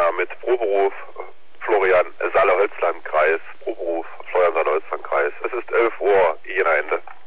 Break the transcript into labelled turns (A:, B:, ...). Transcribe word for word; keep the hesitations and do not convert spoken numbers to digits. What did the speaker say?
A: Trainer mit Proberuf Florian Saale-Holzland-Kreis, Proberuf Florian Saale-Holzland-Kreis. Es ist elf Uhr, Jena Ende.